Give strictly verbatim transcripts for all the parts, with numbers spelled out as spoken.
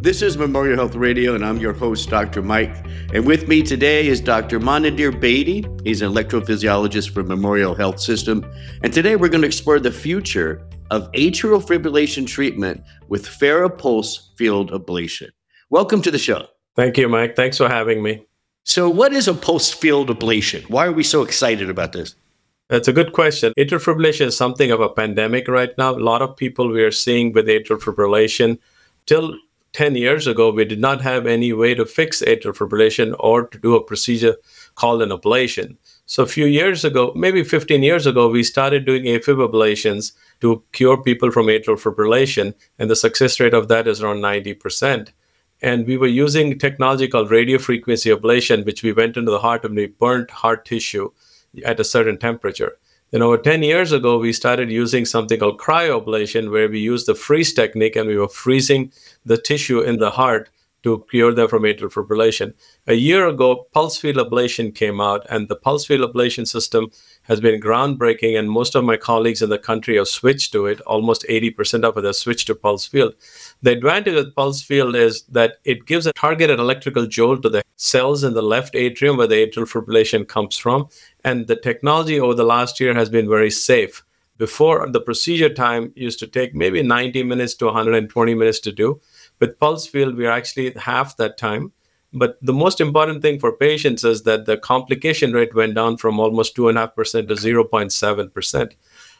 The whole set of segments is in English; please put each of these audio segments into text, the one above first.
This is Memorial Health Radio, and I'm your host, Doctor Mike. And with me today is Doctor Manadir Bedi. He's an electrophysiologist for Memorial Health System. And today we're going to explore the future of atrial fibrillation treatment with FARAPulse field ablation. Welcome to the show. Thank you, Mike. Thanks for having me. So what is a pulse field ablation? Why are we so excited about this? That's a good question. Atrial fibrillation is something of a pandemic right now. A lot of people we are seeing with atrial fibrillation. Till ten years ago, we did not have any way to fix atrial fibrillation or to do a procedure called an ablation. So a few years ago, maybe fifteen years ago, we started doing AFib ablations to cure people from atrial fibrillation, and the success rate of that is around ninety percent. And we were using technology called radiofrequency ablation, which we went into the heart and we burnt heart tissue at a certain temperature. Then over ten years ago, we started using something called cryoablation, where we used the freeze technique and we were freezing the tissue in the heart to cure them from atrial fibrillation. A year ago, pulse field ablation came out, and the pulse field ablation system has been groundbreaking, and most of my colleagues in the country have switched to it. Almost eighty percent of it have switched to pulse field. The advantage of pulse field is that it gives a targeted electrical jolt to the cells in the left atrium where the atrial fibrillation comes from, and the technology over the last year has been very safe. Before, the procedure time used to take maybe ninety minutes to one hundred twenty minutes to do. With pulse field, we are actually half that time. But the most important thing for patients is that the complication rate went down from almost two point five percent to zero point seven percent.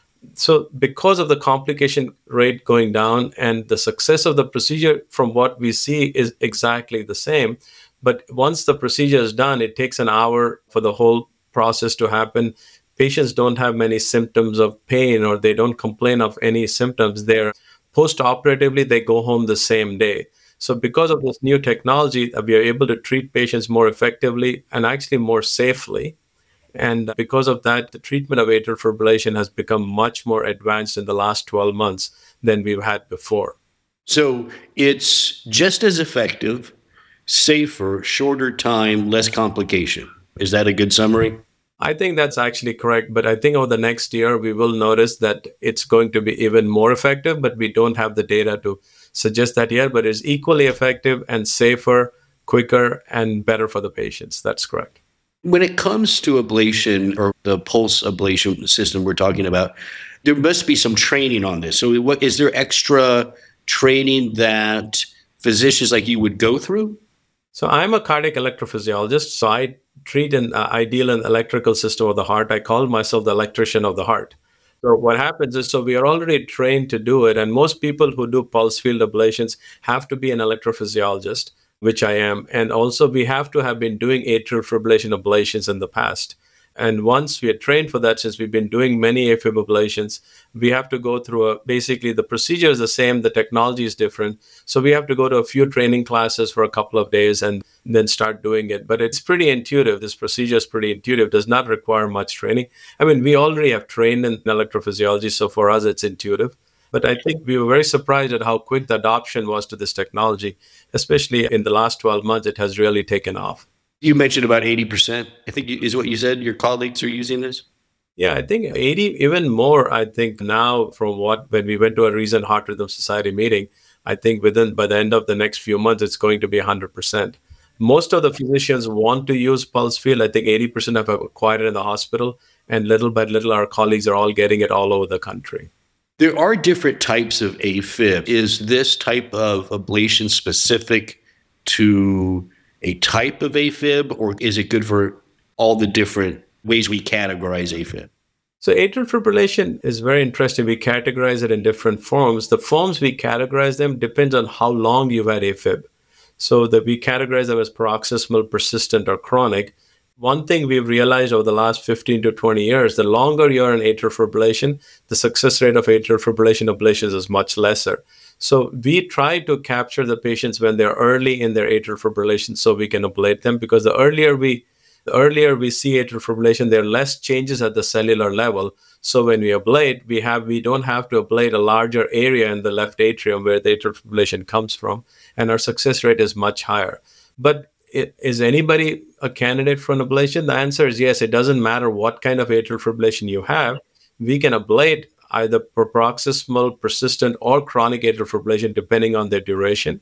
So because of the complication rate going down and the success of the procedure, from what we see, is exactly the same. But once the procedure is done, it takes an hour for the whole process to happen. Patients don't have many symptoms of pain, or they don't complain of any symptoms. They're post-operatively, they go home the same day. So because of this new technology, we are able to treat patients more effectively and actually more safely. And because of that, the treatment of atrial fibrillation has become much more advanced in the last twelve months than we've had before. So it's just as effective, safer, shorter time, less complication. Is that a good summary? I think that's actually correct, but I think over the next year, we will notice that it's going to be even more effective, but we don't have the data to suggest that yet, but it's equally effective and safer, quicker, and better for the patients. That's correct. When it comes to ablation or the pulse ablation system we're talking about, there must be some training on this. So what is there extra training that physicians like you would go through? So I'm a cardiac electrophysiologist, so I treat an uh, ideal and electrical system of the heart. I call myself the electrician of the heart. So what happens is, so we are already trained to do it, and most people who do pulse field ablations have to be an electrophysiologist, which I am, and also we have to have been doing atrial fibrillation ablations in the past. And once we are trained for that, since we've been doing many AFib ablations, we have to go through a, basically the procedure is the same, the technology is different. So we have to go to a few training classes for a couple of days and then start doing it. But it's pretty intuitive. This procedure is pretty intuitive, does not require much training. I mean, we already have trained in electrophysiology, so for us, it's intuitive. But I think we were very surprised at how quick the adoption was to this technology, especially in the last twelve months, it has really taken off. You mentioned about eighty percent, I think is what you said, your colleagues are using this? Yeah, I think eighty, even more, I think now from what, when we went to a recent Heart Rhythm Society meeting, I think within, by the end of the next few months, it's going to be one hundred percent. Most of the physicians want to use pulse field. I think eighty percent have acquired it in the hospital, and little by little, our colleagues are all getting it all over the country. There are different types of AFib. Is this type of ablation specific to a type of AFib, or is it good for all the different ways we categorize AFib? So atrial fibrillation is very interesting. We categorize it in different forms. The forms we categorize them depends on how long you've had AFib. So that we categorize them as paroxysmal, persistent, or chronic. One thing we've realized over the last fifteen to twenty years, the longer you're in atrial fibrillation, the success rate of atrial fibrillation ablations is much lesser. So we try to capture the patients when they're early in their atrial fibrillation so we can ablate them, because the earlier we the earlier we see atrial fibrillation, there are less changes at the cellular level. So when we ablate, we have we don't have to ablate a larger area in the left atrium where the atrial fibrillation comes from, and our success rate is much higher. But it, is anybody a candidate for an ablation? The answer is yes. It doesn't matter what kind of atrial fibrillation you have. We can ablate either paroxysmal, persistent, or chronic atrial fibrillation depending on their duration.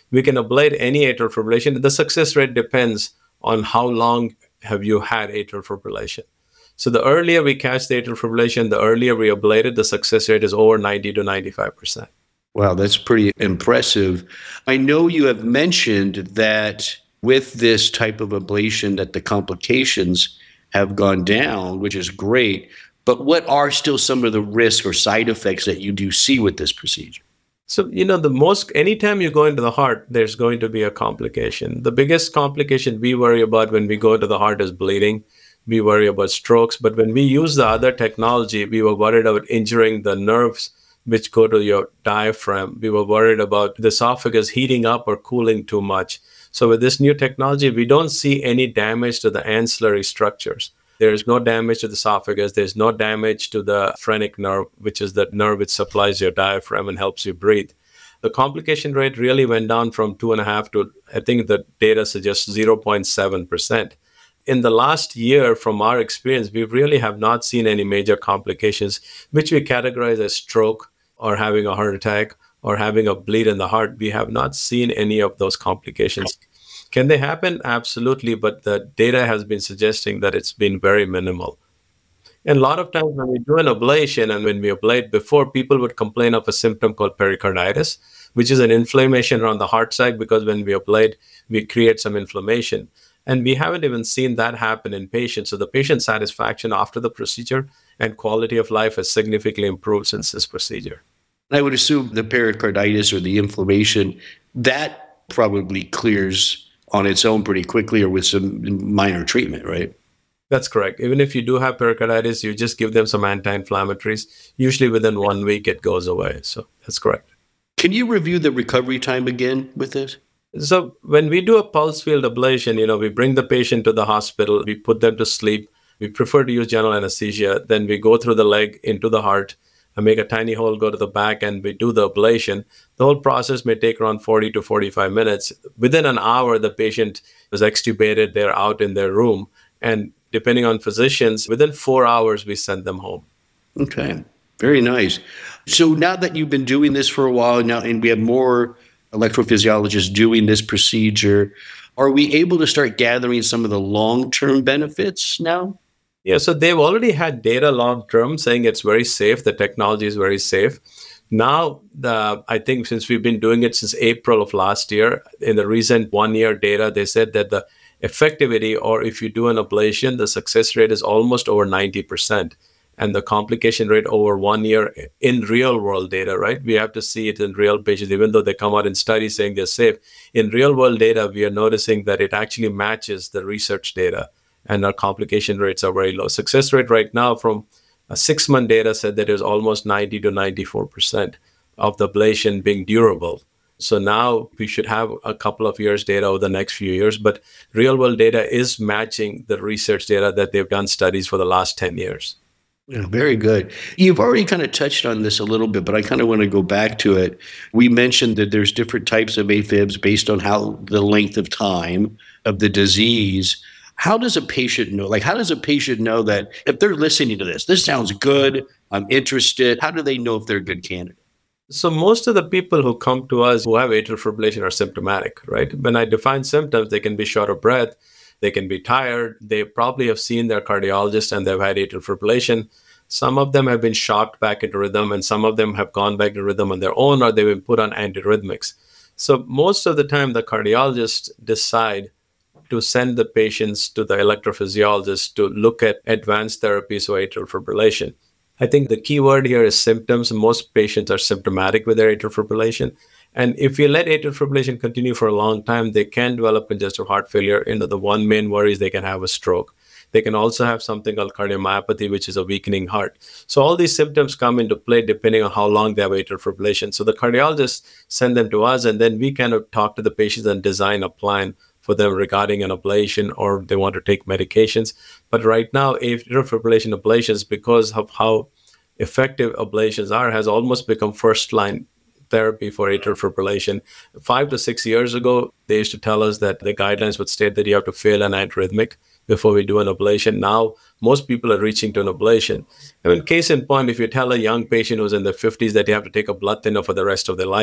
We can ablate any atrial fibrillation. The success rate depends on how long have you had atrial fibrillation. So the earlier we catch the atrial fibrillation, the earlier we ablate it, the success rate is over ninety to ninety-five percent. Wow, that's pretty impressive. I know you have mentioned that with this type of ablation that the complications have gone down, which is great. But what are still some of the risks or side effects that you do see with this procedure? So, you know, the most, anytime you go into the heart, there's going to be a complication. The biggest complication we worry about when we go into the heart is bleeding. We worry about strokes. But when we use the other technology, we were worried about injuring the nerves which go to your diaphragm. We were worried about the esophagus heating up or cooling too much. So with this new technology, we don't see any damage to the ancillary structures. There is no damage to the esophagus. There's no damage to the phrenic nerve, which is the nerve which supplies your diaphragm and helps you breathe. The complication rate really went down from two and a half to, I think the data suggests zero point seven percent. In the last year, from our experience, we really have not seen any major complications, which we categorize as stroke or having a heart attack or having a bleed in the heart. We have not seen any of those complications. Can they happen? Absolutely. But the data has been suggesting that it's been very minimal. And a lot of times when we do an ablation and when we ablate before, people would complain of a symptom called pericarditis, which is an inflammation around the heart side, because when we ablate, we create some inflammation. And we haven't even seen that happen in patients. So the patient satisfaction after the procedure and quality of life has significantly improved since this procedure. I would assume the pericarditis or the inflammation, that probably clears on its own pretty quickly or with some minor treatment, right? That's correct. Even if you do have pericarditis, you just give them some anti-inflammatories. Usually within one week, it goes away. So that's correct. Can you review the recovery time again with this? So when we do a pulse field ablation, you know, we bring the patient to the hospital, we put them to sleep. We prefer to use general anesthesia. Then we go through the leg into the heart and make a tiny hole, go to the back, and we do the ablation. The whole process may take around forty to forty-five minutes. Within an hour, the patient is extubated. They're out in their room. And depending on physicians, within four hours, we send them home. Okay, very nice. So now that you've been doing this for a while now, and we have more electrophysiologists doing this procedure, are we able to start gathering some of the long-term benefits now? Yeah, so they've already had data long-term saying it's very safe. The technology is very safe. Now, the I think since we've been doing it since April of last year, in the recent one-year data, they said that the effectivity, or if you do an ablation, the success rate is almost over ninety percent. And the complication rate over one year in real world data, right? We have to see it in real patients, even though they come out in studies saying they're safe. In real world data, we are noticing that it actually matches the research data, and our complication rates are very low. Success rate right now from a six month data said that it is almost ninety to ninety-four percent of the ablation being durable. So now we should have a couple of years data over the next few years, but real world data is matching the research data that they've done studies for the last ten years. Yeah, very good. You've already kind of touched on this a little bit, but I kind of want to go back to it. We mentioned that there's different types of AFibs based on how the length of time of the disease. How does a patient know? Like, how does a patient know that if they're listening to this, this sounds good, I'm interested? How do they know if they're a good candidate? So most of the people who come to us who have atrial fibrillation are symptomatic, right? When I define symptoms, they can be short of breath, they can be tired, they probably have seen their cardiologist and they've had atrial fibrillation. Some of them have been shocked back into rhythm, and some of them have gone back to rhythm on their own, or they've been put on antiarrhythmics. So most of the time, the cardiologists decide to send the patients to the electrophysiologist to look at advanced therapies for atrial fibrillation. I think the key word here is symptoms. Most patients are symptomatic with their atrial fibrillation. And if you let atrial fibrillation continue for a long time, they can develop congestive heart failure. You know, the one main worry is they can have a stroke. They can also have something called cardiomyopathy, which is a weakening heart. So all these symptoms come into play depending on how long they have atrial fibrillation. So the cardiologists send them to us, and then we kind of talk to the patients and design a plan for them regarding an ablation, or they want to take medications. But right now, atrial fibrillation ablations, because of how effective ablations are, has almost become first-line therapy for atrial fibrillation. Five to six years ago, they used to tell us that the guidelines would state that you have to fail an antiarrhythmic before we do an ablation. Now, most people are reaching to an ablation. I mean, case in point, if you tell a young patient who's in their fifties that you have to take a blood thinner for the rest of their life,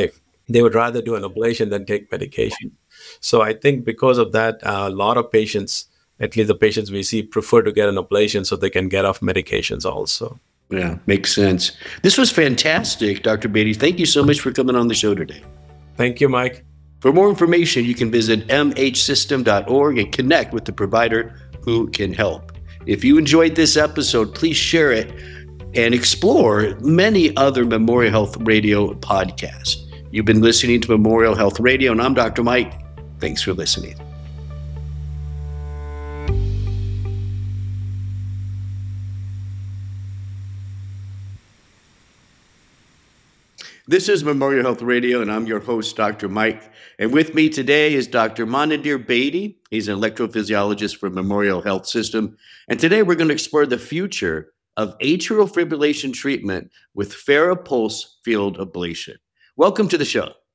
They would rather do an ablation than take medication. So I think because of that, uh, a lot of patients, at least the patients we see, prefer to get an ablation so they can get off medications also. Yeah, makes sense. This was fantastic, Doctor Beatty. Thank you so much for coming on the show today. Thank you, Mike. For more information, you can visit m h system dot org and connect with the provider who can help. If you enjoyed this episode, please share it and explore many other Memorial Health Radio podcasts. You've been listening to Memorial Health Radio, and I'm Doctor Mike. Thanks for listening. This is Memorial Health Radio, and I'm your host, Doctor Mike. And with me today is Doctor Manadir Beatty. He's an electrophysiologist for Memorial Health System. And today we're going to explore the future of atrial fibrillation treatment with Farapulse field ablation. Welcome to the show.